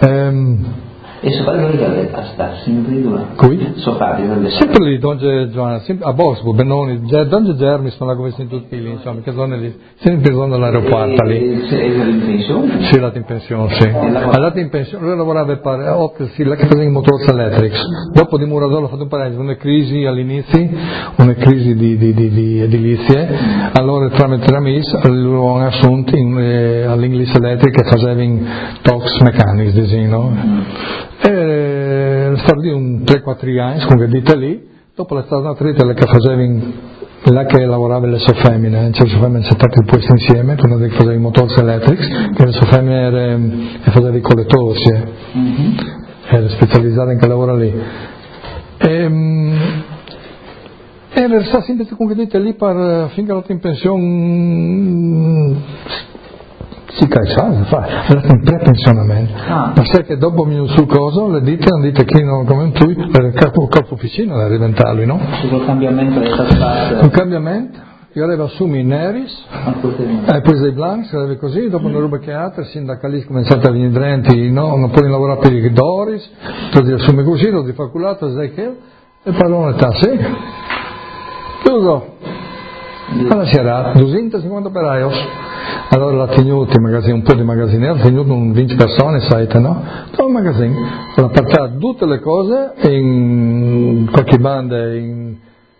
E suo padre dove sta sempre lì? Qui? Suo padre dove sta? Sempre lì, donde Giovanna, a Bosco, Benoni, donde Germi sono là come sono tutti lì, insomma, che sono lì, sempre in zona dell'aeroporto lì. È in pensione? Sì, è andato in pensione, sì. È andato in pensione, lui lavorava per sì, là che faceva i motori elettrici. Dopo di Muradolo ha fatto un paio, una crisi all'inizio, una crisi di edilizie, allora tramite amici lo hanno assunto all'Inglese Electric che faceva in talks mechanics, no? E stavo lì un 3-4 anni, comunque dite lì, dopo la stata trita che faceva là che lavorava le sue femmine, cioè le sue femmine sono state poi insieme, una che faceva i motori elettrici, che le sue femmine faceva i collettori, era specializzata in che lavora lì. E resta sempre comunque dite lì per finché è in pensione. Si fa, è un pre-pensionamento. Perché dopo mi su cosa, le dite che non come tu, il capo ufficina da diventarlo, no? Sul cambiamento è stato un cambiamento, io avevo assumi i neris, e poi dei blancs, avevo così, dopo una roba che altre, sindacalisti cominciati a venire drenti, no, non puoi lavorare per i doris, tu ti assumi così, lo di faculato, sai che, e parlo in sì. Chiuso. Alla sera, 250 operaios. Allora l'ha tenuto un po' di magazzini, ha tenuto un 20 persone, sai, no? Un magazzino, ha portato tutte le cose in qualche banda in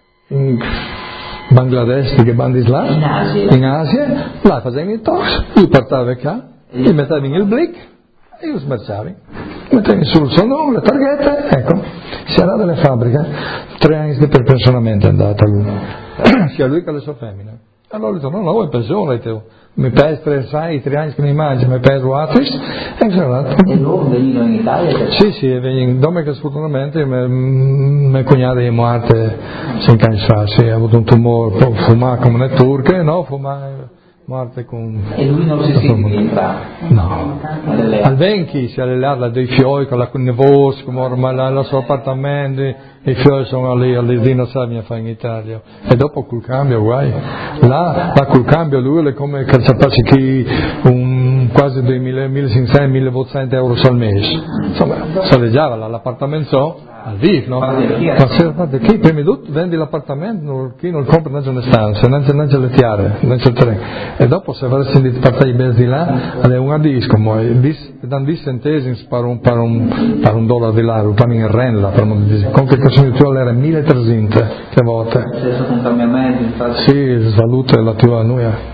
Bangladesh, che bandi là, in Asia, là facevano i talks, io portavo qua, io mettevo in il blick e io smerciavo. Mettevo sul suo nome, le targhette, ecco, si era delle fabbriche, 3 anni di pensionamento è andata lui, sia lui che le sue femmine. Allora ho detto, no, vuoi in pensione, mi peso 3 anni che mi mangio, mi peso altri, e sono andato. E loro venivano in Italia? Sì, venivano, dopo che sfortunatamente mia cognata è morta 5 anni fa, sì, ha avuto un tumore, fumava come una turca, no, fumava, morte con... E lui non si sente di entrare? No, al 20 si all'ala dei fiori con la nevos, come ormai il suo appartamento, i fiori sono lì all'Isina Savia fa in Italia, e dopo col cambio guai, là col cambio lui è come che sapesse chi quasi 2.500, 1.800 euro al mese, insomma, salleggiava l'appartamento al VIF, no? Ma chi prima di tutto vendi l'appartamento, chi non compra non c'è una stanza, non c'è le tiare, non c'è il treno, e dopo se avresti di partire i bens di là, è un disco, danno 10 centesimi per un dollaro di là, lo fanno in renda, con che cosa tu era 1.300 che volte. C'è stato un cambiamento, infatti. Sì, svalute la tua annuia.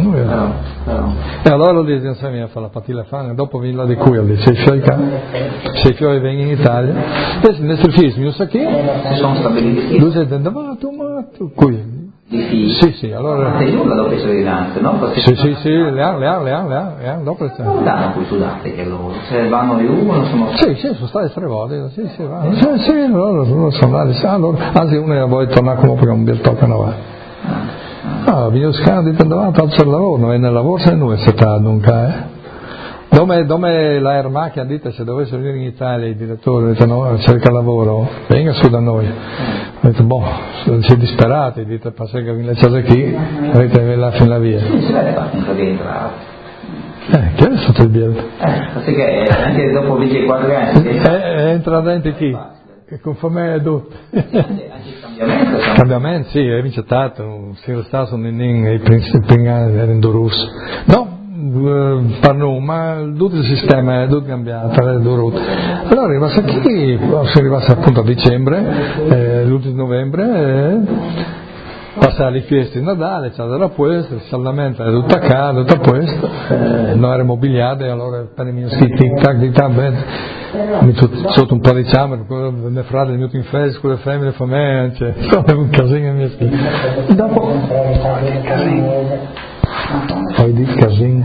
E allora lo dice insieme a fare la patilla fame, dopo vieni là di cui, se i fiori vengono in Italia, adesso il nostro figlio mi sa che si sono stabiliti. Lui si è detto, ma tu, qui. Di figli? Sì, allora... Ma sei nulla dopo le cittadinanze, no? Perché sì, le ha, dopo non danno poi sudafrica loro, se vanno di uno sono... Sì, sono stati 3 volte, sì, vanno. Sì, loro sono andati, anzi uno vuole tornare come perché un bel toccano va. Viene scandito davanti al lavoro, e nel lavoro se non è stato nunca, Dove la Ermacchia ha detto se dovesse venire in Italia il direttore ha detto no, cerca lavoro, venga su da noi. Ha detto si è disperati, dite passa che le cose qui, avete la fine la via. Sì, si vede fatto di entrare. Che è stato il biello? Perché anche dopo 24 anni... entra dentro chi? Che conforme è tutto. Cambiamento, sì, è vincitato, si era stato i principi in Durus. No, parlo, ma tutto il sistema è tutto cambiato, è durato. Allora arriva qui, si arriva appunto a dicembre, l'11 novembre, passare le feste di Natale, c'era della puesta, il saldamento era tutta casa, tutta questa, non era mobiliata, allora per i miei tic-tac, bene. Sotto un po' di camere, mio fratello è venuto in festa con le femmine, fa me, cioè, un casino mio schifo. Dopo, poi di casino.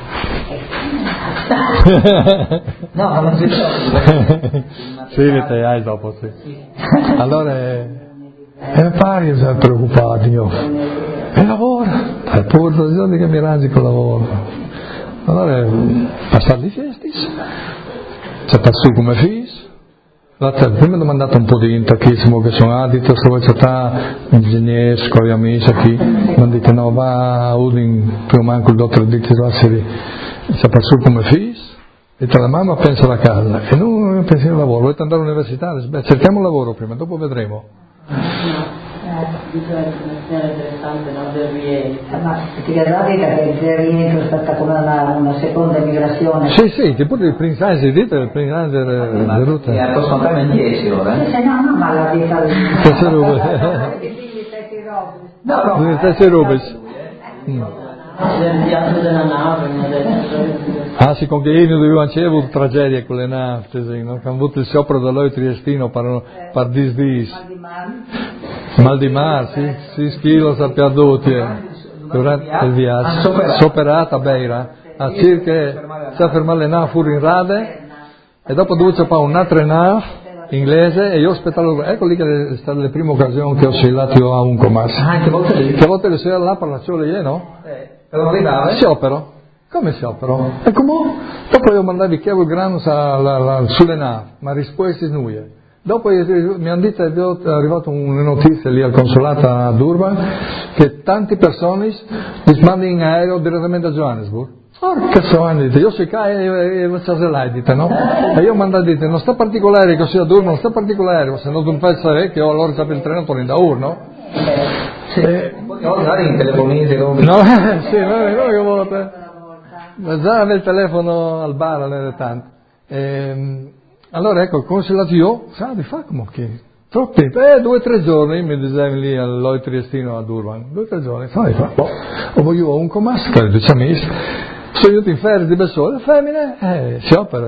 No, non si sì, le hai dopo, sì. Allora, pari sono preoccupato io. E lavoro, pur giorni che mi rangi con lavoro. Allora, passare le feste. C'è passato come fis, prima mi ha mandato un po' di intachismo che sono adito, se vuoi c'è ingegneri, con gli amici qui, mi hanno detto va a Udin, più o meno il dottore dice c'è passato come fis, E tra la mamma pensa alla casa e noi pensiamo al lavoro. Volete andare all'università? Beh, cerchiamo un lavoro prima, dopo vedremo. Bisogna essere interessante, no? Del rientro. Ma ti capita che il rientro è stata come una seconda migrazione? Sì, che pure il Prince Heinz, dite il Prince Heinz è venuto. E possono prendere 10 ora. No, ma la vita del... Stesse robe. No, Stesse robe. Del viaggio della nave, Ah sì, con che io dovevano c'è avuto tragedia con le nafte, sì, no? Che hanno avuto il sciopero da lui triestino per disdis. Mal di mare, sì, schilo si perduti durante il viaggio. Soperata Beira, a circa si fermare le navi fuori in rade e dopo dove c'è un'altra nave inglese e io aspettavo, ecco lì che è stata la prima occasione che ho oscillato a un commercio. Ah, che volte lì? Che volte le sera là per la ciole, no? Per non arrivare? Sciopero. Come sciopero? E come? Dopo io mandavi chiavo il grano sulle navi, ma risposte nuie. Dopo mi hanno detto, è arrivata una notizia lì al consolato a Durban, che tante persone li mandano in aereo direttamente a Johannesburg. Porca sono, io sei qua e faccio l'hai, dite, no? E io mando a dire, non sta particolare che sia a Durban, non sta particolare, se non tu pensi che io allora c'è il treno torno da Ur, no? Sì, magari in telefonini, no, sì, no, che volte. Ma già avevo il telefono al bar alle tante. Allora ecco, il consolato io, sai, fa come che? Troppi, 2 o 3 giorni mi dicevi lì all'Oi Triestino a Durban, 2 o 3 giorni, sai, fa, o voglio un commercio, per 10 amici, sono venuti in ferie di Bessone, femmine, sciopero,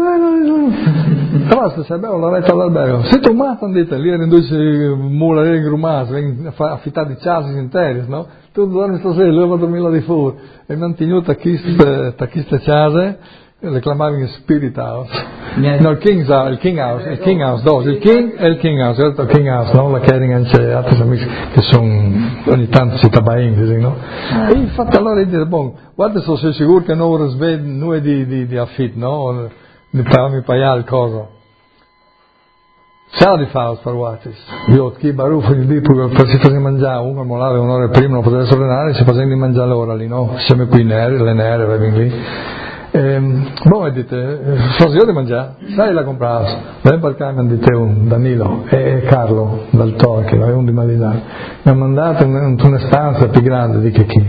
basta, se abbiamo la retta all'albergo, se tu matto, dite, lì erano 2 mula grumate, affittati chassis interi, no? Tu dormi stasera, lui va a dormire là di fuori, e mi hanno tenuto a queste case, le chiamavano in Spirit House, no, il King House, il King e il King House, no? La Kering c'è altri amici che sono, ogni tanto si tabaini, no? E infatti allora dice, guarda se sei sicuro che non è di affitto, no? Mi pagare il coso. Ciao di Faust per Wattis, io chi baruffo gli dico per si faceva mangiare, uno molava un'ora prima, non poteva sorrenare, si faceva di mangiare l'ora lì, no? Siamo qui le nere, vengono lì. E dite, so io di mangiare, sai la compravo, ven perché mi hanno detto un Danilo e Carlo dal Toro, che è un di Malinaro, mi hanno mandato in una stanza più grande di che chi.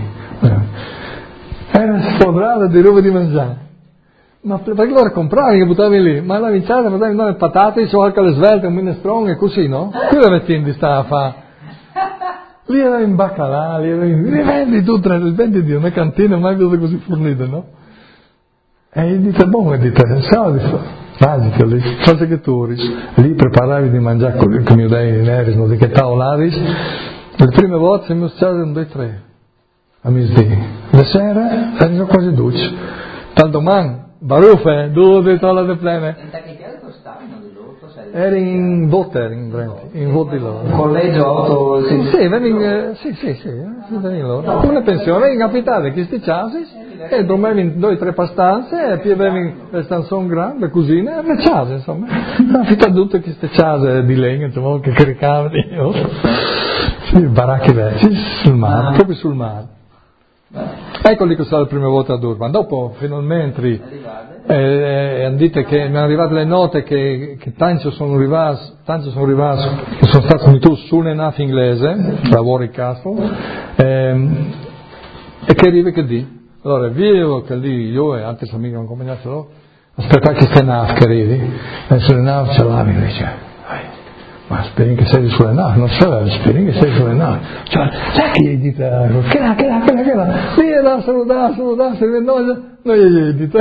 Era spodrata di roba di mangiare. Ma perché loro compravi che buttavi lì? Ma la vinciata buttavi le patate, so anche le svelte, un minestrone e così, no? Quello mettendo stava a fare. Lì era in baccalà, lì vendi tu, vendi di una cantina, mai vedo così fornito, no? E dite, sai, magico lì, cosa che tu lì preparavi di mangiare con i miei dei neri, non di che tavolavi, le prime volte mi usavano 2 o 3, a misdì. Le sere erano quasi dolci. Tal domani, baruffe, 2 tolle di plene. Era in Votter, in Vot di loro. Collegio auto... Sì, veni loro. Una pensione, in capitale, questi chassis, e dormivi in 2 o 3 stanze, e poi avevi le stanzone grandi, le cucine, e le case, insomma. Affittato tutte queste case di legno, insomma, che caricavano. Sì, baracche vecchie, sul mare, proprio sul mare. Ecco lì che stava la prima volta a Durban. Dopo, finalmente, hanno detto che mi hanno arrivate le note che tanti sono arrivati, che sono stati tu su una nave inglese, da Warwick Castle, e che arriva che di. Allora, vivo che lì, io e altri amici hanno combinato, aspettare che queste nave che arrivi, e sulle navi ce l'avevi, dice. Ma speri che sei sulle navi, non so, speri che sei sulle navi. Cioè, sai che gli dite, che là, vieni, salutare, se ne vendono, non gli dite.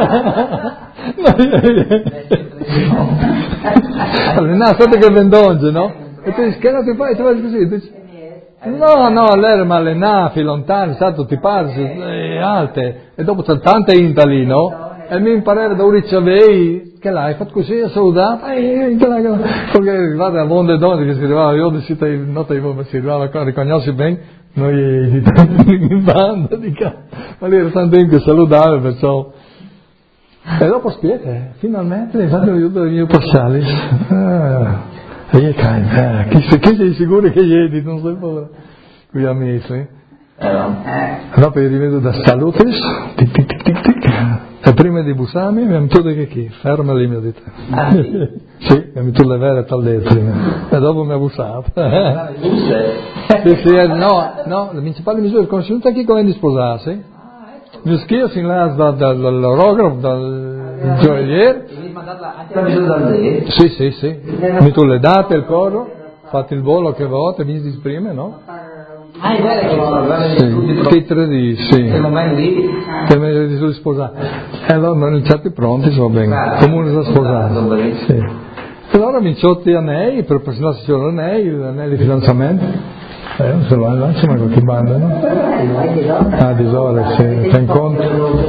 Allora, no, aspetta che vendonge, no? E tu dici, che non ti fai, tu fai così, dici, no, lei ma le navi lontane, stato ti parli, alte, e dopo c'è tante inta lì, no? E mi imparare da un ricevei, che l'hai fatto così, ha salutato, perché arrivate a mondo e donne che si arrivava, io di sita in notte si arrivava a riconoscersi bene, noi in banda, ma lì era tanto che salutava, perciò. E dopo spiega, finalmente mi fanno aiuto dei miei passali. E io chi sei sicuro che ieri, non so povero, qui amici. Dopo io rivedo da salutis, tic, E prima di bussarmi mi ha detto che chi? Ferma lì, mi ha detto. Sì, mi ha detto le vere tal detto. E dopo mi ha bussato. Sì, no, le principali misure conosciute qui come di sposarsi. Mi schio sin là dall'orografo, dal gioielliere. Devi mandarla anche la misura dal D? Sì. Mi tu le date, il coro, fate il volo che volete, mi si esprime, no? Ah, è vero che sono Che 3D, sì. Che momento lì? Che mi di sposare. E allora non certi pronti, sono bene. Comune da sposare. Sì. E allora mi ciotti anelli, per presentare gli anelli di fidanzamento. Non se lo là, insomma, qualche banda, no? Ah, di ore, sì. Ten conto.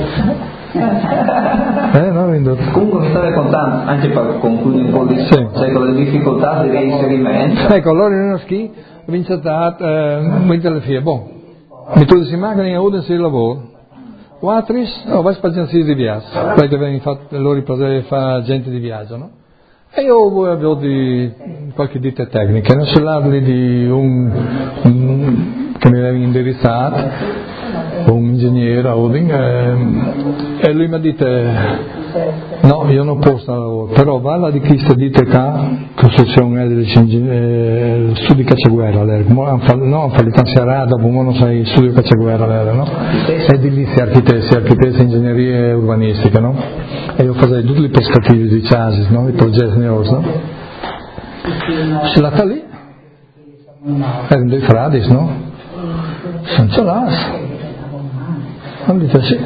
No, indotto. Comunque mi stavi contando, anche per concludere un po' di le difficoltà di reinserimento. Ecco, allora in uno ski vince le fie, mi tu si manca in Uden si lavoro. Quattris, vai spazianzi di viaggio, perché vengono fatto loro fa gente di viaggio, no? E io avevo di qualche ditte tecniche, non si parli di un che mi aveva indirizzato, un ingegnere a Udin, e lui mi ha detto no, io non posso lavorare, però valla di queste ditte qua, costruzione degli studi cacciaguerra, no, hanno fatto tanto dopo non sai studio cacciaguerra, no? E di lì si architetti, ingegneria urbanistica, no? E io facevo tutti i pescativi di chassis, no? I progetti neos, no? Se la lì, erano dei frati, no? Senza l'as. Ho detto sì,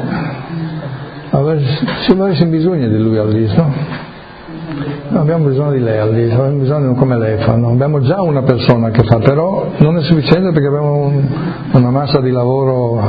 ci avesse bisogno di lui all'IS, no? Non abbiamo bisogno di lei all'IS, abbiamo bisogno come lei fa, no? Abbiamo già una persona che fa, però non è sufficiente perché abbiamo una massa di lavoro.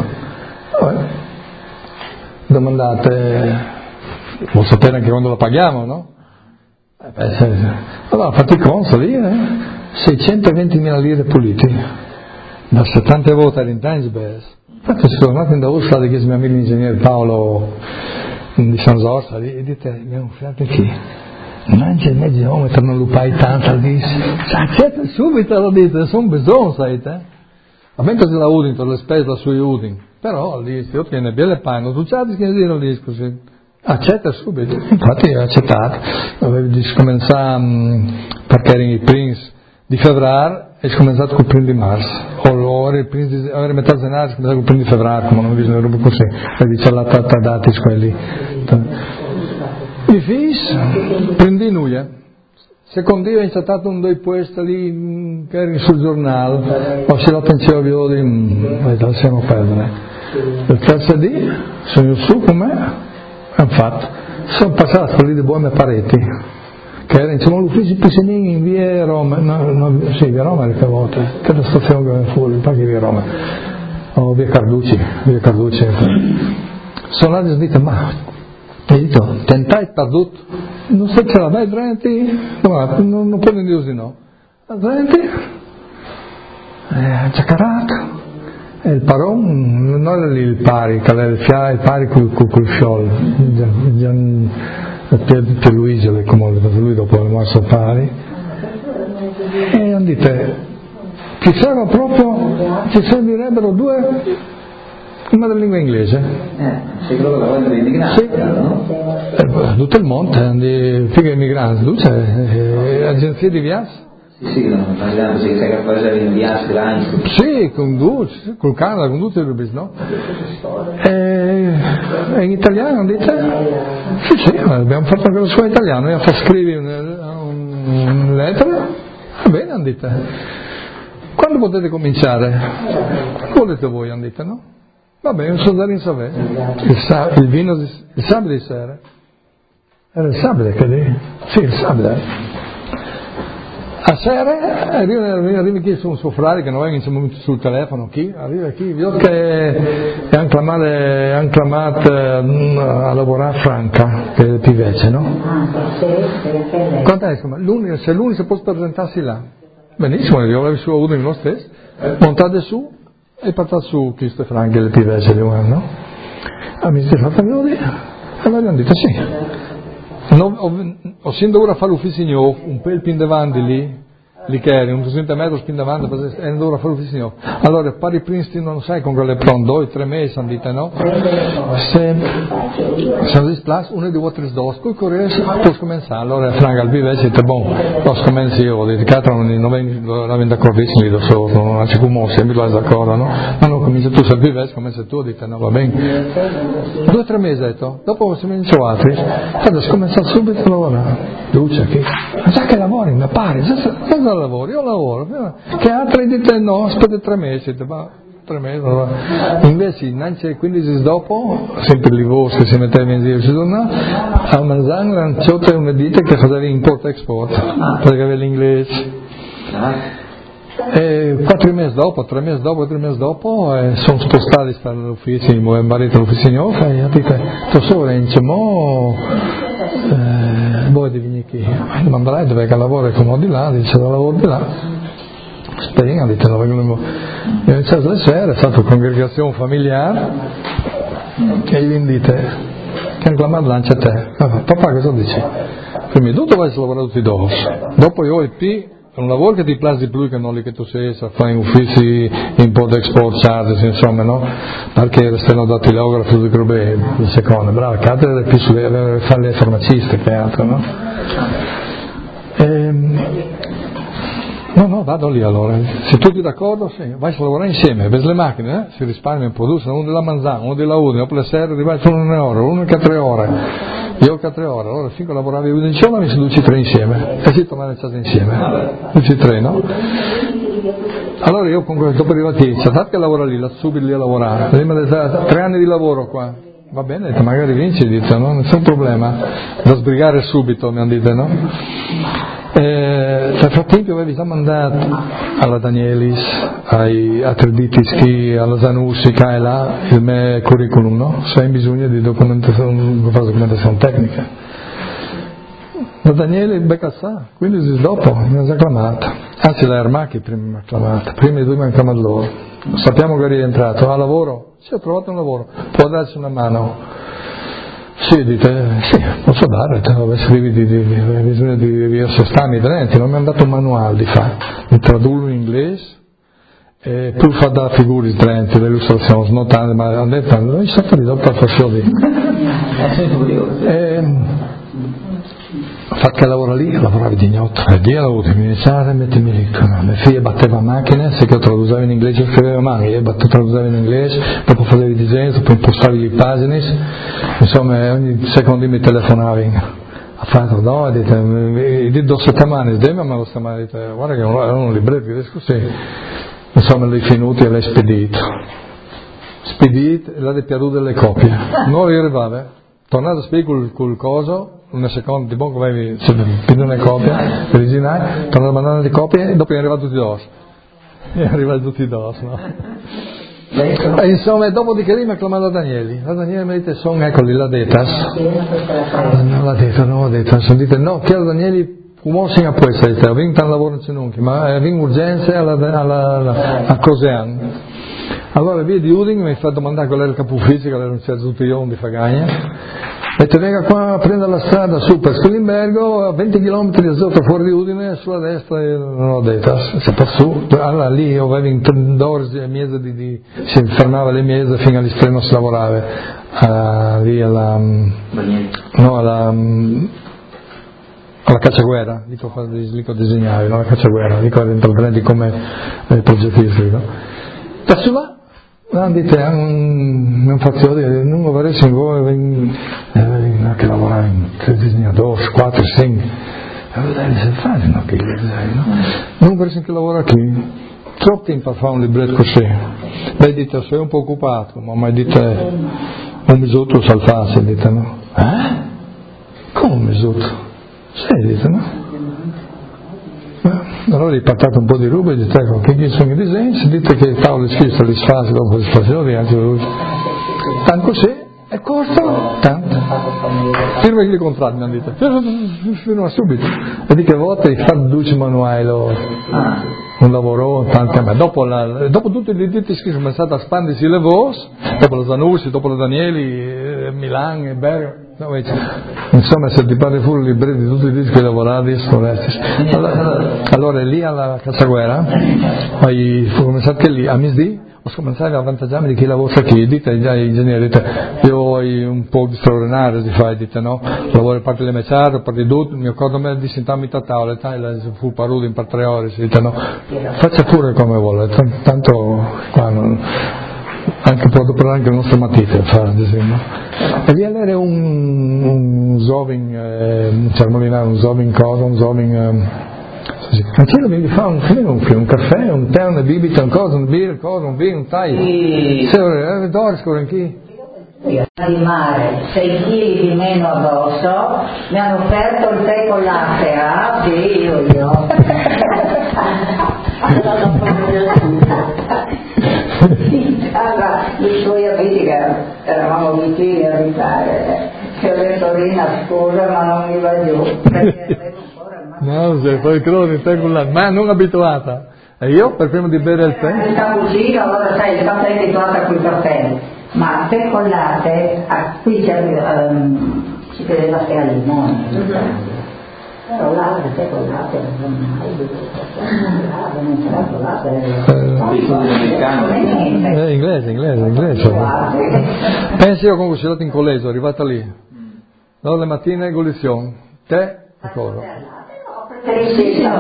Domandate, vuol sapere anche quando la paghiamo, no? Allora fate i consoli, 620.000 lire puliti, da 70 volte all'intangibles. Infatti sono tornato in Davos di che mio amico l'ingegnere Paolo di San Zorza e dite abbiamo fiato chi? Non c'è mezzo geometra, non lo fai tanto, dice accetta subito, lo dite, sono bisogno, sai te? Ma mentre se la Udin, per le spese la sua Udin, però lì io tiene bene le panne, tu c'hai che dire lì così, accetta subito, infatti ho accettato, avevo cominciato perché erano i Prince di febbraio e ho cominciato con il primo di marzo, ora il metà gennaio ho cominciato con il primo di febbraio, come non bisogna roba così, e dice la dati quelli. I figli, prendi noi, secondo io ho iniziato un due posti lì che erano sul giornale, ho se la pensione di lasciamo perdere. Il terzo dì sono su con me, hanno fatto, sono passato lì di buone pareti. Che era insomma l'ufficio Pisenini in via Roma, via Roma era che volta, che la stazione che fuori, poi via Roma, via Carducci. Sono là e dite, ma mi dico, tentai perduto, non so ce l'avai Drenti, non può dire di no, Drenti, Giacarato, e il paron, non era lì il pari, che era il pari col fiol, per Luigi, come lui dopo il morso pari, e hanno detto ci servono proprio, ci servirebbero due, una della lingua inglese, sicuro che la voglio immigrati, no? Tutto il mondo, figa immigranti, tu c'è agenzie di viaggio? Sì, non parliamo, si sa che poi sei in viaggio grandi. Sì, con Dulce, col Canada, con tutti i rubis, no? E in italiano dite? Sì, abbiamo fatto anche la scuola italiana, io fa scrivere una lettera, va bene, hanno detto. Quando potete cominciare? Volete voi, hanno detto, no? Va bene, non so dare in sapere. Il sabato di sera. Era il sabato che lì? Sì, il sabato. A sera arriva chi su un soffrare che non vengono sul telefono, chi? Arriva chi? Vedo che è chiamato a lavorare a Franca, che è più vecchio, no? Quanto è? Se l'unico può presentarsi là. Benissimo, io avevo su uno di noi stessi, montate su e portate su questo Franca, che è più vecchio di uno, no? Mi dice, fatemi lì. Allora hanno detto sì. Ho sentito ora fare l'ufficio un po' il pin davanti lì, lì che eri, un 200 metri spin davanti, e non dovrà fare l'ufficino. Allora, pari Princeton non sai con quelle pronto, 2-3 mesi, dite, no? Se si splash, uno di vuotri dos, con correre, puoi cominciare. Allora, Frank al vive, siete buon, lo scommensi io, di catro, non avendo d'accordissimo, da solo, non c'è come se mi vai d'accordo, no? Ma non comincia tu, se vive, comincia tu, dite, no, va bene. 2-3 mesi, detto, dopo se mi dicevo altri, adesso cominciare subito a lavorare. Luce, che, ma già che lavori, mi pare, cosa lavori? Io lavoro, che altri dite no, aspetta 3 mesi, ma 3 mesi, invece, neanche 15 dopo, sempre lì voi che si metteva in giro, si torna a mangiare l'anciotto e una dite che faceva import-export, perché aveva l'inglese. E 4 mesi dopo, 3 mesi dopo, sono spostati dall'ufficio, il mio marito all'ufficio, e ha detto, tu sovrenci, voi devi chi? Ma andrai dove che lavora come di là, dice lavoro di là. Speriamo, dite, e iniziato le sere, è stata una congregazione familiare, e gli dite, che reclamare lancia a te. Papà cosa dici? Prima di tutto vai a lavorare tutti i dos, dopo io e P, è un lavoro che ti piace di più che non lì che tu sei a fare in uffici import-export charges, insomma, no? Perché restano da telegrafo tutti che robe, il secondo, bravo, che altro è più fare le farmaciste che altro, no? No, vado lì allora, se tutti d'accordo, sì, vai a lavorare insieme, vedi le macchine, si risparmia, producono, uno della Manzana, uno della Udine, dopo le sere arrivai solo 1 ora, uno che 3 ore, io che 3 ore, allora finché lavoravi uno insieme mi si duci 3 insieme, e si tornano in casa insieme, duci 3, no? Allora io con questo, dopo arrivati, sapete che lavora lì, subito lì a lavorare, 3 anni di lavoro qua, va bene, magari vinci, dite, no? Nessun problema, da sbrigare subito, mi hanno detto, no? Nel frattempo avevi già mandato alla Danielis, a Treditischi, alla Zanussi, qua e là, il mio curriculum, no? Se hai bisogno di documentazione tecnica. La Daniele becca sa, quindi dopo mi ha già chiamata, anzi la Ermacchi prima mi ha chiamata, prima i 2 mi hanno chiamato loro. Sappiamo che è rientrato, a lavoro? Sì, ho trovato un lavoro, può darci una mano? Sì, dite, sì, posso dare, scrivi hai bisogno di sostanti talenti, non mi hanno dato un manuale di fare, mi tradurlo in inglese e poi fa da figure di talenti, le illustrazioni, snottate, ma hanno detto, non mi sa fare di dopo faccio fatto che lavora lì, lavorava di notte, e Dio l'ho avuto, mi iniziava a mettermi lì, mia figlia batteva macchine, se che traducevo in inglese, io scrivevo a mano, io traducevo in inglese, dopo facevo i disegni, dopo impostavi le pagine, insomma ogni secondo mi telefonavi, ha fatto, no, di 2 settimane, ma lo stamane, guarda che non un libretto, io dico sì, insomma l'hai finito e l'hai spedito, e l'ha piaciuto delle copie, non arrivava, tornato a spiegare col coso, una seconda di buon come avevi preso una copia originale, tornato a mandare le copie e dopo è arrivato tutti i dos, no? E insomma, dopodiché mi ha chiamato Danieli, la Daniele mi ha detto, sono eccoli, la detas, dite no, che la Danieli, come si può essere, ho vinto un lavoro in ma vinto urgenze a Cosean. Allora via di Udine mi ha fatto domandare qual era il capo ufficio, che era un certo tutti di Fagagna, e te venga qua a prendere la strada su per Scolimbergo, a 20 km di sotto fuori di Udine, sulla destra e non ho detto, se per su, allora lì io avevo in 12 mesi si fermava le mese fino all'estremo si lavorava, lì alla cacciaguerra, dico disegnare, no? La cacciaguerra, dico dentro il treno come progettista, no? Da su là, non faccio dire, non vorrei voi che lavorare in 3 disegnatori, 4, 5, se fai no che non vorrei che lavorare qui, troppo tempo a fare un libretto così, beh dite sei un po' occupato, ma dite un misotto saltasse, dite no? Come un misotto? Sì, dite no? Allora gli portate un po' di roba e dite ecco, che sono i disegni, se dite che il tavolo scrisso li sfasi dopo le stazioni, anche lui. Tanto così, è corto, tanto. Firma i contratti, mi hanno detto. Firma subito. E di che volte fa 12 manuali, un lavoro, tanto a me. Dopo tutti gli diti che sono stati a spandersi le voci, dopo la Zanussi, dopo la Danieli, Milan e Bergamo. No, insomma, se ti pare fuori i libretti di tutti i dischi lavorati sono resti. Allora lì alla Cassaguera ho cominciato che lì a misdì ho cominciato a avvantaggiarmi di chi lavora qui, dite già ingegneri, dite io ho un po' di straordinario di fare, dite no, lavoro parte delle meciare, parte di tutto, mi ricordo me di sentarmi a tavola, fu paruto in per 3 ore, si dite no, faccia pure come vuole, tanto qua non... anche può parlare anche le nostre matite e vi avere un zoving un cerimoninale, un zoving anche lo devi fare un caffè, un tè, una bibita, un cosa, un birra, un vino, un tai se Doris corre chi di mare 6 kg di meno addosso mi hanno offerto il tè con latte sì io i suoi amici che eravamo vicini a abitare che ho detto Rina scusa ma non mi va giù perché no, se poi credo di te con la ma non abituata e io per prima di bere il tè il cappuccino allora sai il caffè è abituata con il caffè ma tè con latte qui ci credeva che al limone però latte, tè con latte non mai non sarà con latte inglese pensi io comunque sono andato in collegio arrivata lì allora le mattine evoluzione tè e cosa preferisci il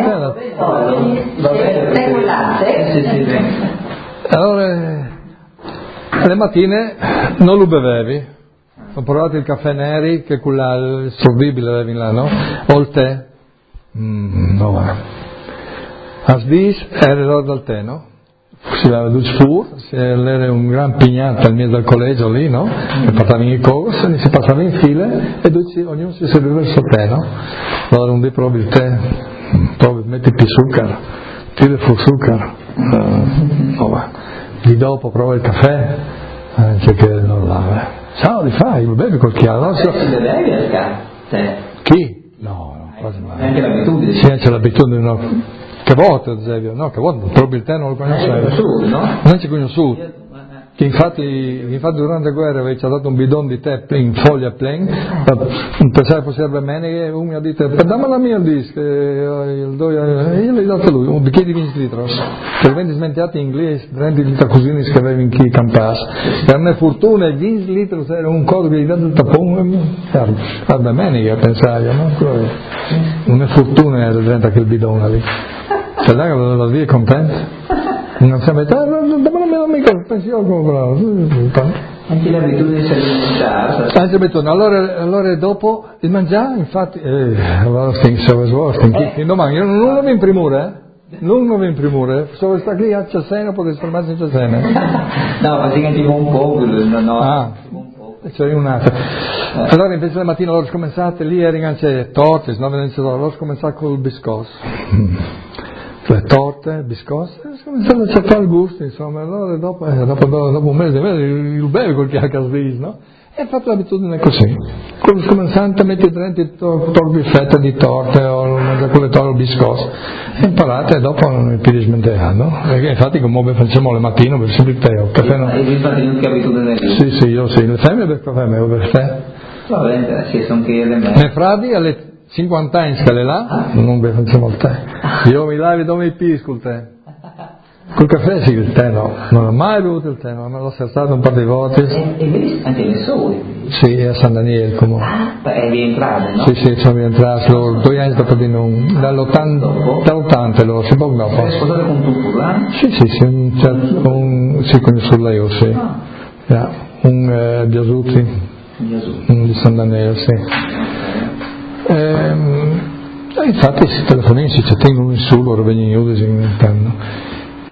tè con latte allora le mattine non lo bevevi ho provato il caffè neri che quella sorbibile bevi là no? O il tè no va a svis era l'ora del tè no? Si aveva due spur era un gran pignata al mezzo del collegio lì no? E portavi in corso si passava in fila e ognuno si serviva il suo tè no? Allora un dì provi il tè metti più zucchero tira fu zucchero no va di dopo prova il caffè c'è che non lava ciao li fai lo bevi col chiaro no? Si bevevi al caffè chi? no quasi mai anche l'abitudine sì c'è l'abitudine no? Che volte ad esempio no? Che volte provi il tè non lo conoscevo non c'è conosciuto che infatti durante la guerra aveva dato un bidon di tè in foglia plain pensavo fosse bene che uno mi ha detto dammi la mia disco io gli ho dato lui un bicchiere di 20 litri per 20 smentati in inglese 20 litri così che aveva in chi campasse per me fortuna 20 litri era un codo che gli dato il tappone va bene che pensavo no? Non è fortuna era dentro quel bidone lì se là la via è contenta non si mette non mica pensiamo come bravo anche l'abitudine di alimentare allora dopo il mangiare infatti allora domani io non lo in primore solo sta qui a cena perché sta mezzo in cena no praticamente un po' c'è un'altra allora invece la mattina loro scominciate lì erano torte loro scominciate col biscosso le torte, biscotti, cominciano a cercare il gusto, insomma, allora dopo un mese il bevi quel che ha casvis, no? E fate l'abitudine così. Cominciante metti dentro tolgo fette di torte o mangia con le torte o biscotti. E imparate e dopo non mi più smenteranno. Perché infatti come facciamo le mattine per sempre il tè o caffè no? E infatti non che abitudine è? Sì, io sì, le femmine per caffè, me per tè. Va bene, sì, sono che le me. Ne fradi alle 50 anni scale là, non vi facciamo il tè. Io mi lavi dove mi pisco il tè. Col caffè sì, il tè no. Non ho mai bevuto il tè, no, me l'ho serzato un po' di volte. E anche le sole? Sì, a San Daniele comunque. È rientrato, no? Sì, sono rientrato 2 anni dopo di non. Dall'80 lo si può dopo. Sei sposato con tuo furlano? Sì, con il Surleo, sì. Un Biasuti. Di San Daniele, sì. Infatti si telefonano, si tengono in su, loro vengono in